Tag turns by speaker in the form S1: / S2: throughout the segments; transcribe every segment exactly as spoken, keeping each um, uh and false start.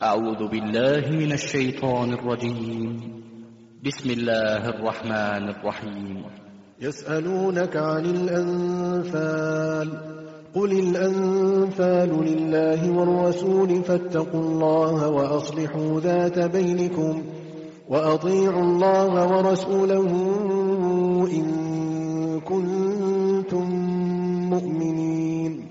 S1: أعوذ بالله من الشيطان الرجيم. بسم الله الرحمن الرحيم.
S2: يسألونك عن الأنفال قل الأنفال لله والرسول فاتقوا الله وأصلحوا ذات بينكم وأطيعوا الله ورسوله إن كنتم مؤمنين.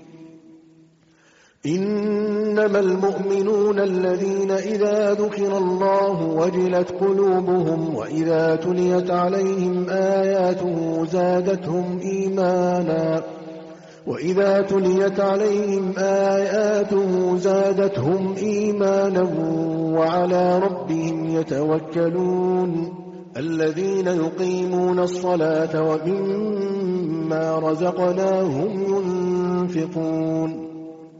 S2: إنما المؤمنون الذين إذا ذكر الله وجلت قلوبهم وإذا تليت عليهم آياته زادتهم إيمانا وإذا تليت عليهم آياته زادتهم إيمانا وعلى ربهم يتوكلون. الذين يقيمون الصلاة ومما رزقناهم ينفقون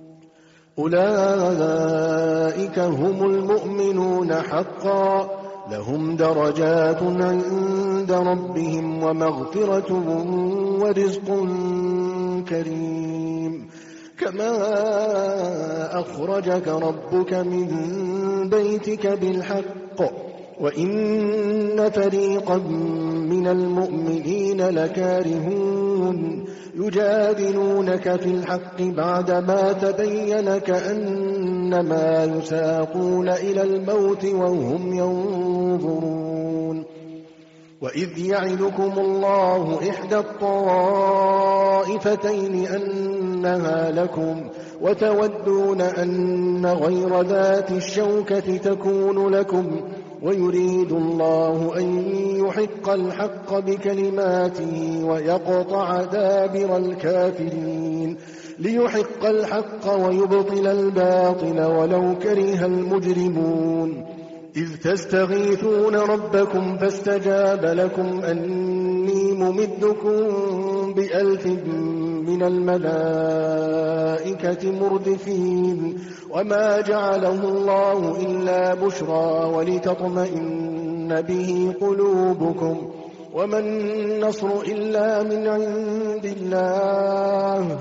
S2: أولئك هم المؤمنون حقا لهم درجات عند ربهم ومغفرة ورزق كريم. كما أخرجك ربك من بيتك بالحق وإن فريقا من المؤمنين لكارهون يجادلونك في الحق بعدما تبين كأنما يساقون إلى الموت وهم ينظرون. وإذ يعدكم الله إحدى الطائفتين أنها لكم وتودون أن غير ذات الشوكة تكون لكم ويريد الله أن يحق الحق بكلماته ويقطع دابر الكافرين ليحق الحق ويبطل الباطل ولو كره المجرمون. إذ تستغيثون ربكم فاستجاب لكم أني ممدكم بألف من الملائكة مردفين وما جعله الله إلا بشرى ولتطمئن به قلوبكم وما النصر إلا من عند الله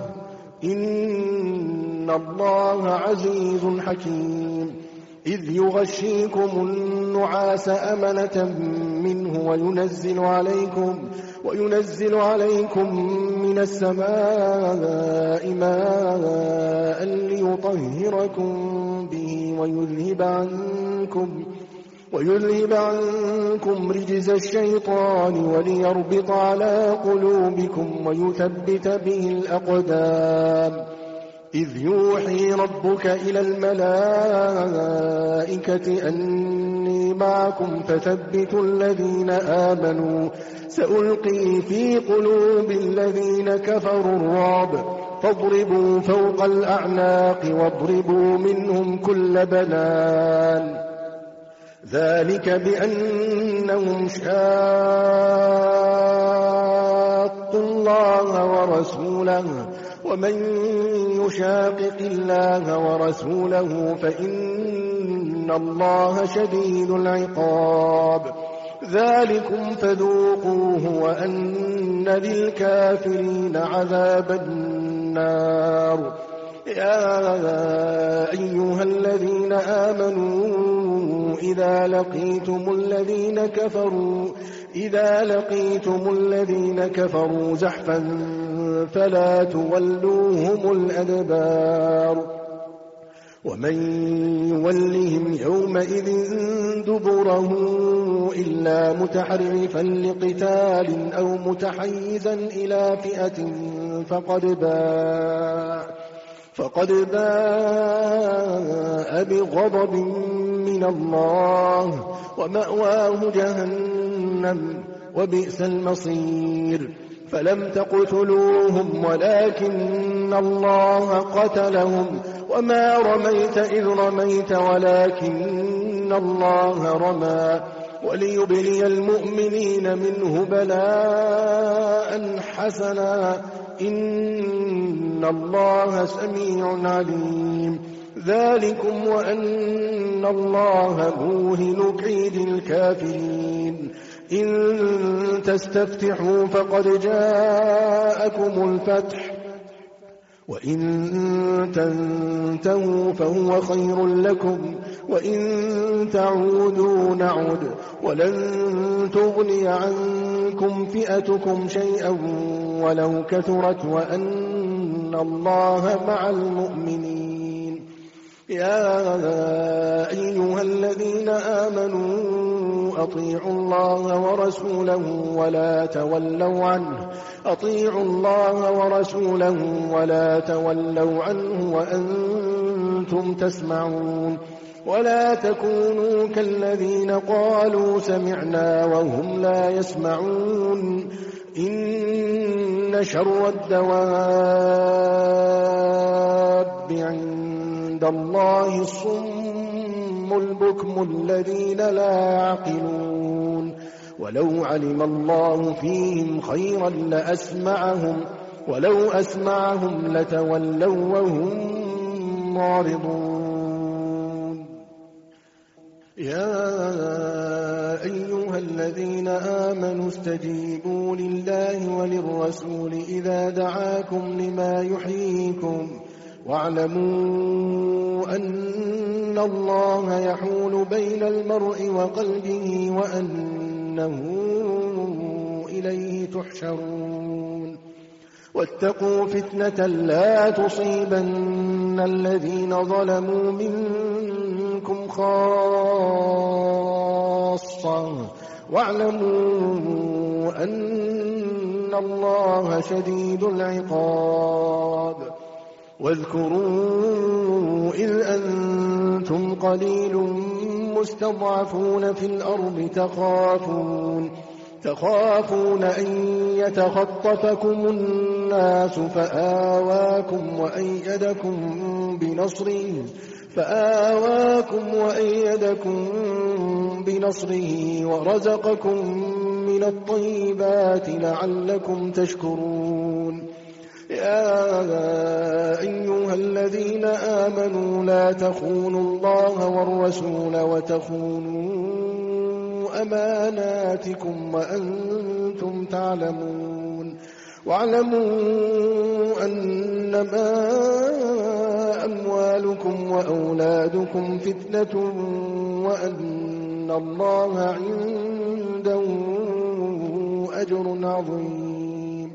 S2: إن الله عزيز حكيم. إذ يغشيكم النعاس أمنة منه وينزل عليكم وينزل عليكم من السماء ماء ليطهركم به ويذهب عنكم ويذهب عنكم رجز الشيطان وليربط على قلوبكم ويثبت به الأقدام. إذ يوحي ربك إلى الملائكة أني معكم فثبتوا الذين آمنوا سألقي في قلوب الذين كفروا الرعب فاضربوا فوق الأعناق واضربوا منهم كل بنان. ذلك بأنهم شاقوا الله ورسوله ومن يشاقق الله ورسوله فإن الله شديد العقاب. ذلكم فذوقوه وأن للكافرين عذاب النار. يا أيها الذين آمنوا إذا لقيتم الذين كفروا إذا لقيتم الذين كفروا زحفا فلا تولوهم الأدبار ومن يولهم يومئذ دبره إلا متحرفا لقتال أو متحيزا إلى فئة فقد باء فقد باء بغضب من الله ومأواه جهنم وبئس المصير. فلم تقتلوهم ولكن الله قتلهم وما رميت إذ رميت ولكن الله رمى وليبلي المؤمنين منه بلاء حسنا إن الله سميع عليم. ذلكم وأن الله موهن كيد الكافرين. إن تستفتحوا فقد جاءكم الفتح وإن تنتهوا فهو خير لكم وإن تعودوا نعد ولن تغني عنكم فئتكم شيئا ولو كثرت وأن الله مع المؤمنين. يا أيها الذين آمنوا أطيعوا الله ورسوله ولا تولوا عنه أطيعوا الله ورسوله ولا تولوا عنه وأنتم تسمعون. ولا تكونوا كالذين قالوا سمعنا وهم لا يسمعون. إن شر الدواب عند الله الصم البكم الذين لا يعقلون. ولو علم الله فيهم خيرا لأسمعهم ولو أسمعهم لتولوا وهم معرضون. يا أيها الذين آمنوا استجيبوا لله وللرسول إذا دعاكم لما يحييكم واعلموا أن الله يحول بين المرء وقلبه وأنه إليه تحشرون. واتقوا فتنة لا تصيبن الذين ظلموا منكم خاصة واعلموا أن الله شديد العقاب. واذكروا إذ أنتم قليل مستضعفون في الأرض تخافون تخافون أن يتخطفكم الناس فآواكم وأيدكم بنصره فآواكم وأيدكم بنصره ورزقكم من الطيبات لعلكم تشكرون. يا أيها الذين آمنوا لا تخونوا الله والرسول وتخونوا أماناتكم وأنتم تعلمون. واعلموا أنما أموالكم وأولادكم فتنة وأن الله عنده أجر عظيم.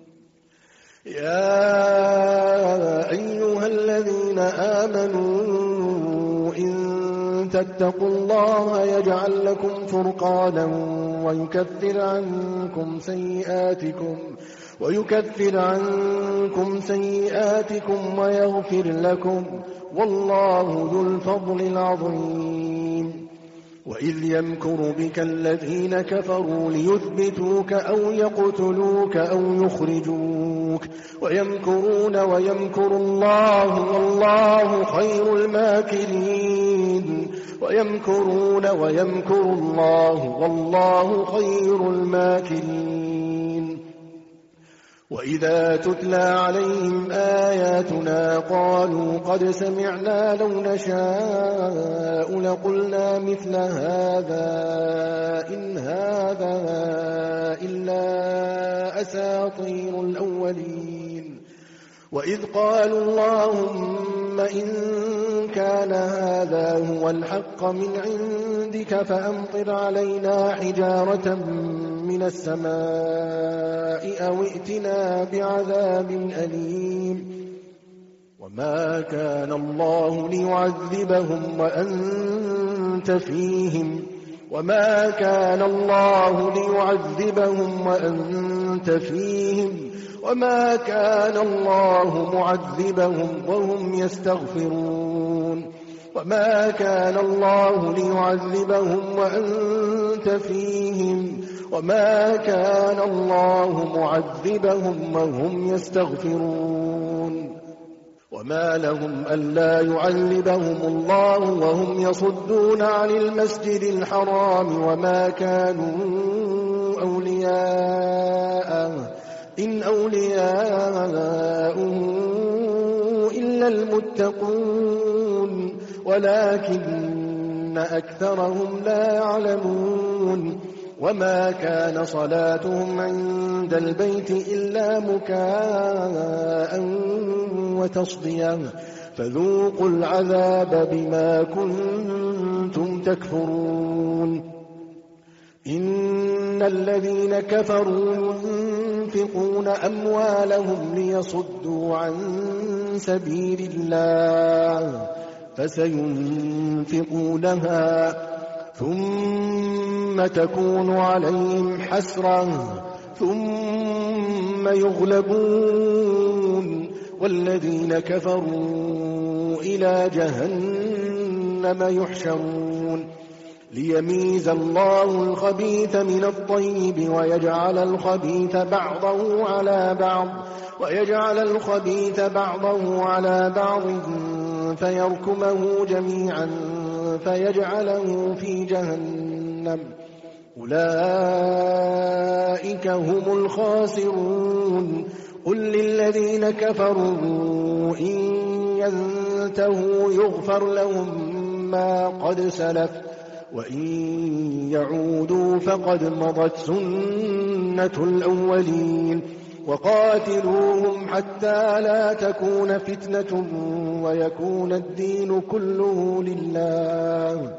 S2: يا أيها الذين آمنوا إن تتقوا الله يجعل لكم فرقانا ويكفر عنكم سيئاتكم ويكفر عنكم سيئاتكم ويغفر لكم والله ذو الفضل العظيم. وإذ يمكر بك الذين كفروا ليثبتوك أو يقتلوك أو يخرجوك ويمكرون ويمكر الله والله خير الماكرين. ويمكرون ويمكر الله والله خير الماكرين. وإذا تتلى عليهم آياتنا قالوا قد سمعنا لو نشاء لقلنا مثل هذا إن هذا إلا أساطير الأولين. وإذ قالوا اللهم إن كان هذا هو الحق من عندك فأمطر علينا حجارة من السماء أو ائتنا بعذاب أليم. وما كان الله ليعذبهم وأنت فيهم وما كان الله ليعذبهم وأنت فيهم وما كان الله معذبهم وهم يستغفرون. وما كان الله ليعذبهم وأنت فيهم وما كان الله معذبهم وهم يستغفرون. وما لهم ألا يعذبهم الله وهم يصدون عن المسجد الحرام وما كانوا أولياءه إن أولياؤه إلا المتقون ولكن أكثرهم لا يعلمون. وما كان صلاتهم عند البيت إلا مكاء وتصدية فذوقوا العذاب بما كنتم تكفرون إن الذين كفروا ينفقون أموالهم ليصدوا عن سبيل الله فسينفقونها ثم تكون عليهم حسرة ثم يغلبون والذين كفروا إلى جهنم يحشرون ليميز الله الخبيث من الطيب ويجعل الخبيث بعضه على بعض ويجعل الخبيث بعضه على بعض فيركمه جميعا فيجعله في جهنم أولئك هم الخاسرون قل للذين كفروا إن ينتهوا يغفر لهم ما قد سلف وإن يعودوا فقد مضت سنة الأولين وقاتلوهم حتى لا تكون فتنة ويكون الدين كله لله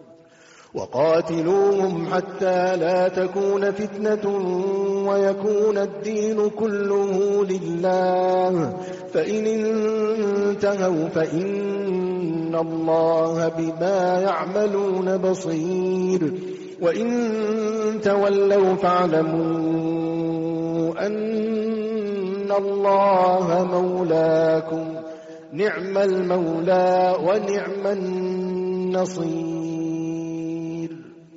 S2: وقاتلوهم حتى لا تكون فتنة ويكون الدين كله لله فإن انتهوا فإن الله بما يعملون بصير وإن تولوا فاعلموا أن الله مولاكم نعم المولى ونعم النصير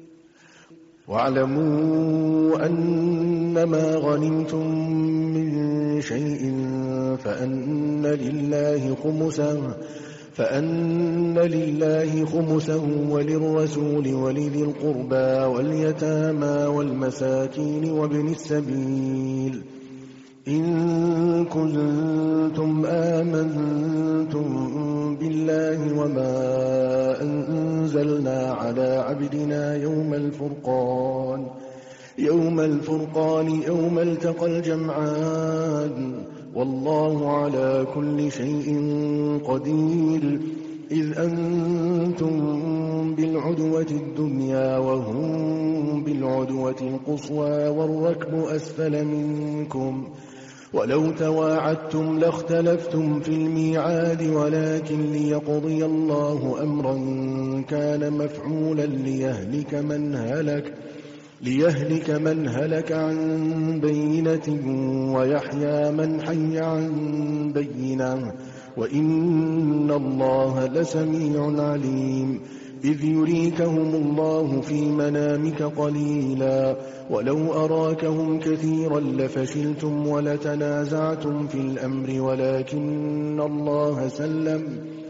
S2: واعلموا أنما غنمتم من شيء فأن لله خمسه فأن لله خمسه وللرسول ولذي القربى واليتامى والمساكين وابن السبيل إن كنتم آمنتم بالله وما أنزلنا على عبدنا يوم الفرقان يوم الفرقان يوم التقى الجمعان والله على كل شيء قدير إذ أنتم بالعدوة الدنيا وهم بالعدوة القصوى والركب أسفل منكم ولو تواعدتم لاختلفتم في الميعاد ولكن ليقضي الله أمرا كان مفعولا ليهلك من هلك ليهلك من هلك عن بينة ويحيى من حي عن بينة وإن الله لسميع عليم إذ يريكهم الله في منامك قليلا ولو أراكهم كثيرا لفشلتم ولتنازعتم في الأمر ولكن الله سلم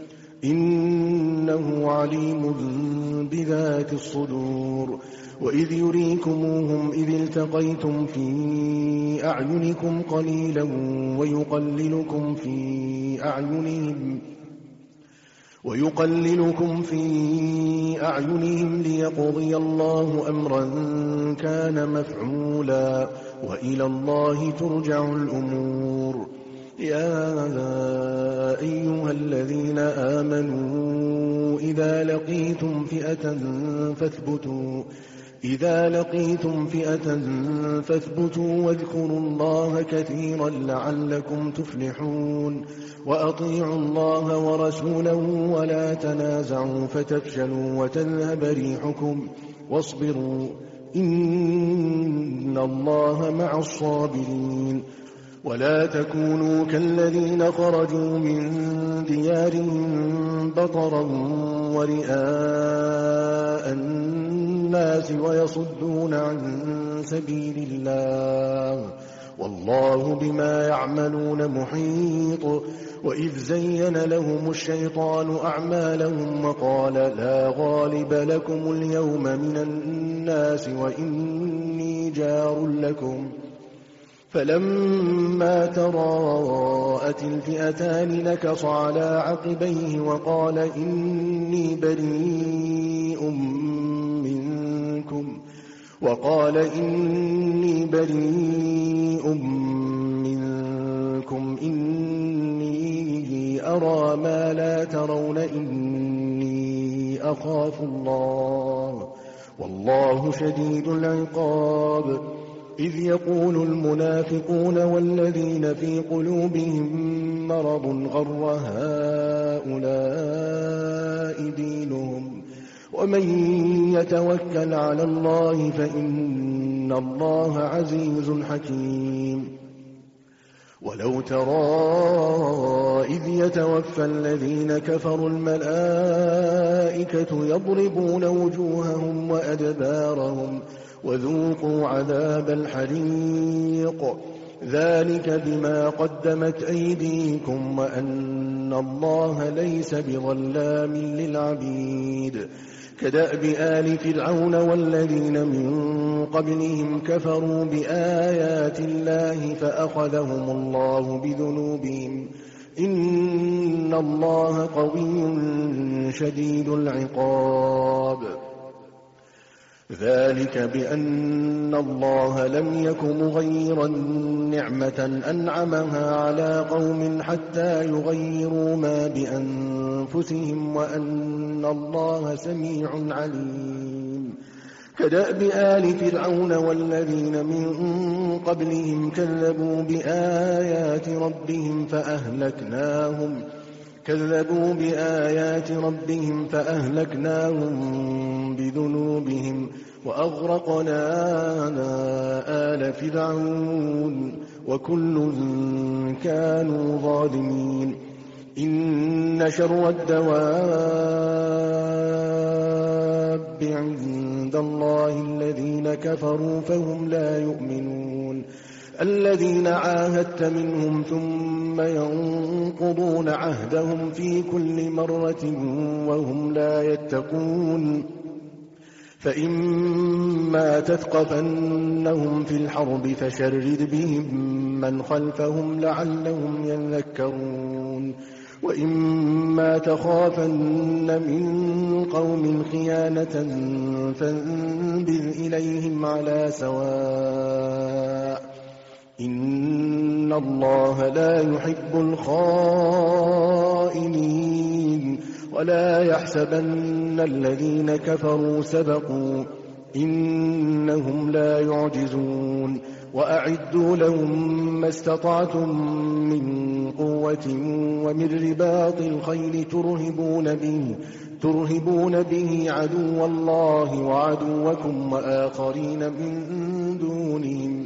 S2: إنه عليم بذات الصدور وإذ يريكموهم إذ التقيتم في أعينكم قليلا ويقللكم في أعينهم ويقللكم في أعينهم ليقضي الله أمرا كان مفعولا وإلى الله ترجع الأمور يا أيها الذين آمنوا إذا لقيتم فئة فاثبتوا إذا لقيتم فئة فاثبتوا واذكروا الله كثيرا لعلكم تفلحون وأطيعوا الله ورسوله ولا تنازعوا فتفشلوا وتذهب ريحكم واصبروا إن الله مع الصابرين ولا تكونوا كالذين خرجوا من ديارهم بطرا ورئاء الناس ويصدون عن سبيل الله والله بما يعملون محيط وإذ زين لهم الشيطان أعمالهم وقال لا غالب لكم اليوم من الناس وإني جار لكم فلما تراءت الفئتان نكص على عقبيه وقال إني بريء منكم وقال إني بريء منكم إني أرى ترى ما لا ترون إني أخاف الله والله شديد العقاب. إذ يقول المنافقون والذين في قلوبهم مرض غر هؤلاء دينهم ومن يتوكل على الله فإن الله عزيز حكيم. ولو ترى إذ يتوفى الذين كفروا الملائكة يضربون وجوههم وأدبارهم وذوقوا عذاب الحريق ذلك بما قدمت أيديكم وأن الله ليس بظلام للعبيد. كدأب آل فرعون والذين من قبلهم كفروا بآيات الله فأخذهم الله بذنوبهم إن الله قوي شديد العقاب. ذلك بأن الله لم يك مغيرا نعمة أنعمها على قوم حتى يغيروا ما بأنفسهم وأن الله سميع عليم. كدأب آل فرعون والذين من قبلهم كذبوا بآيات ربهم فأهلكناهم كذبوا بآيات ربهم فأهلكناهم بذنوبهم وأغرقنا آل فرعون وكل كانوا ظالمين. إن شر الدواب عند الله الذين كفروا فهم لا يؤمنون. الذين عاهدت منهم ثم ينقضون عهدهم في كل مرة وهم لا يتقون. فإما تثقفنهم في الحرب فشرد بهم من خلفهم لعلهم يذكرون. وإما تخافن من قوم خيانة فانبذ إليهم على سواء إن الله لا يحب الخائنين. ولا يحسبن الذين كفروا سبقوا إنهم لا يعجزون. وأعدوا لهم ما استطعتم من قوة ومن رباط الخيل ترهبون به ترهبون به عدو الله وعدوكم وآخرين من دونهم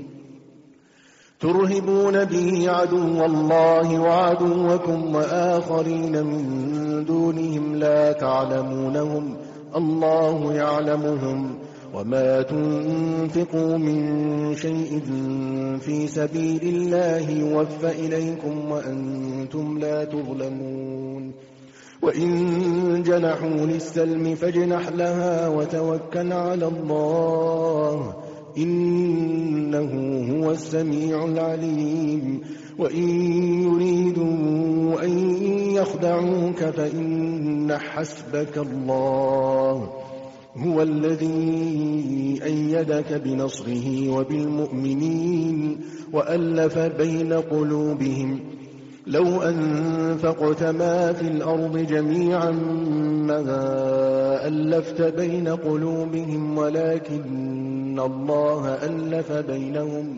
S2: ترهبون به عدو الله وعدوكم وآخرين من دونهم لا تعلمونهم الله يعلمهم. وما تنفقوا من شيء في سبيل الله يوفى إليكم وأنتم لا تظلمون. وإن جنحوا للسلم فاجنح لها وتوكل على الله إنه هو السميع العليم. وإن يريدوا أن يخدعوك فإن حسبك الله هو الذي أيدك بنصره وبالمؤمنين وألف بين قلوبهم. لو أنفقت ما في الأرض جميعا ما ألفت بين قلوبهم ولكن الله ألف بينهم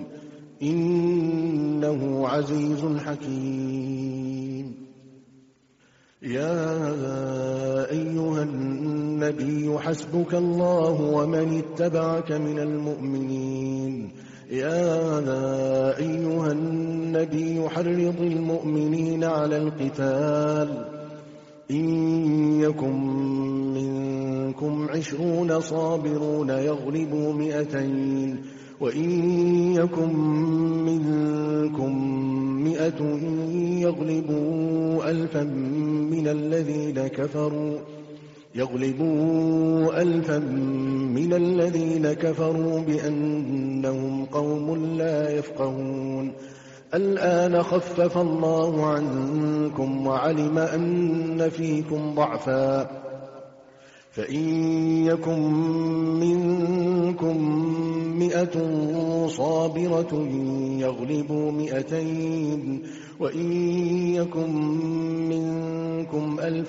S2: إنه عزيز حكيم. يا أيها النبي حسبك الله ومن اتبعك من المؤمنين. يا أيها النبي حرض المؤمنين على القتال إن يكن منكم عشرون صابرون يغلبوا مئتين وإن يكن منكم مئة يغلبوا ألفا من الذين كفروا يغلبوا ألفا من الذين كفروا بأنهم قوم لا يفقهون. الآن خفف الله عنكم وعلم أن فيكم ضعفا فإن يكن منكم مئة صابرة يغلبوا مئتين وإن يكن منكم ألف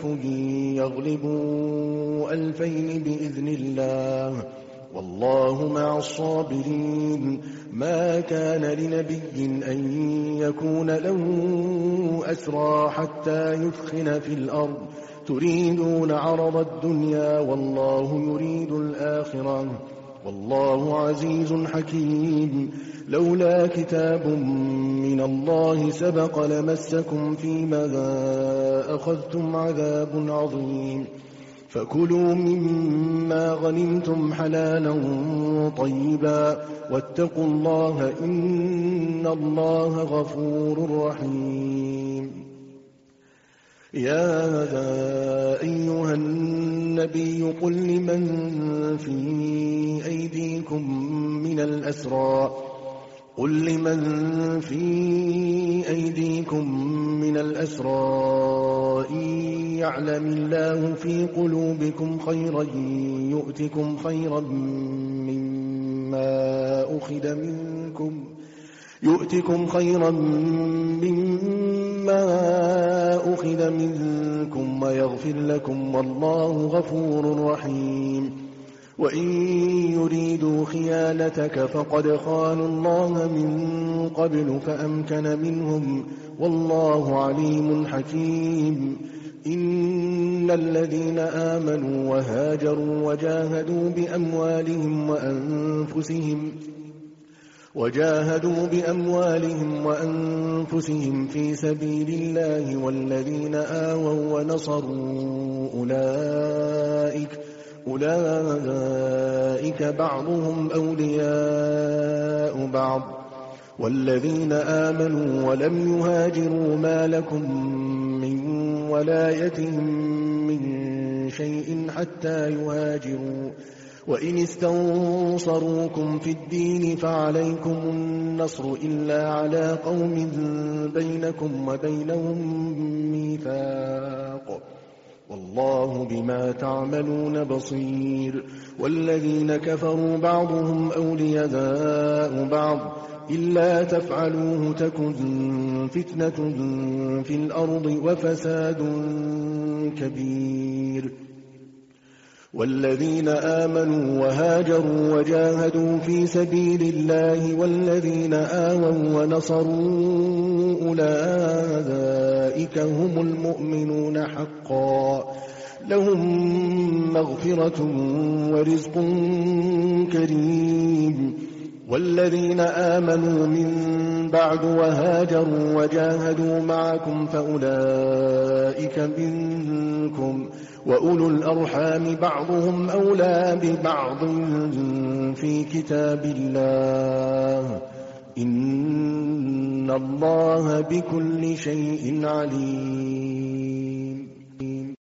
S2: يغلبوا ألفين بإذن الله والله مع الصابرين. ما كان لنبي أن يكون له أسرى حتى يثخن في الأرض تريدون عرض الدنيا والله يريد الآخرة والله عزيز حكيم. لولا كتاب من الله سبق لمسكم فيما أخذتم عذاب عظيم. فكلوا مما غنمتم حلالا طيبا واتقوا الله إن الله غفور رحيم. يا أيها النبي قل لمن في أيديكم من الأسرى قل لمن في أيديكم من الأسرى إن يعلم الله في قلوبكم خيرا يؤتكم خيرا مما أخذ منكم يؤتكم خيرا مما أخذ منكم ويغفر لكم والله غفور رحيم. وإن يريدوا خيانتك فقد خانوا الله من قبل فأمكن منهم والله عليم حكيم. إن الذين آمنوا وهاجروا وجاهدوا بأموالهم وأنفسهم وجاهدوا بأموالهم وأنفسهم في سبيل الله والذين آووا ونصروا أولئك أولئك بعضهم أولياء بعض والذين آمنوا ولم يهاجروا ما لكم من ولايتهم من شيء حتى يهاجروا وإن استنصروكم في الدين فعليكم النصر إلا على قوم بينكم وبينهم ميثاق والله بما تعملون بصير. والذين كفروا بعضهم أولياء بعض إلا تفعلوه تكن فتنة في الأرض وفساد كبير. والذين آمنوا وهاجروا وجاهدوا في سبيل الله والذين آووا ونصروا أولئك هم المؤمنون حقا لهم مغفرة ورزق كريم. والذين آمنوا من بعد وهاجروا وجاهدوا معكم فأولئك منكم وأولو الأرحام بعضهم أولى ببعض في كتاب الله إن الله بكل شيء عليم.